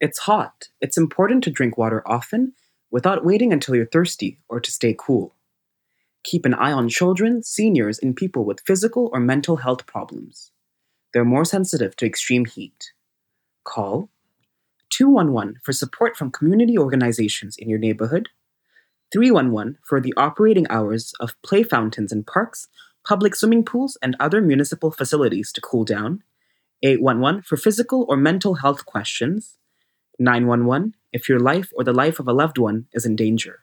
It's hot. It's important to drink water often without waiting until you're thirsty or to stay cool. Keep an eye on children, seniors, and people with physical or mental health problems. They're more sensitive to extreme heat. Call 211 for support from community organizations in your neighborhood, 311 for the operating hours of play fountains in parks, public swimming pools, and other municipal facilities to cool down, 811 for physical or mental health questions, 911 if your life or the life of a loved one is in danger.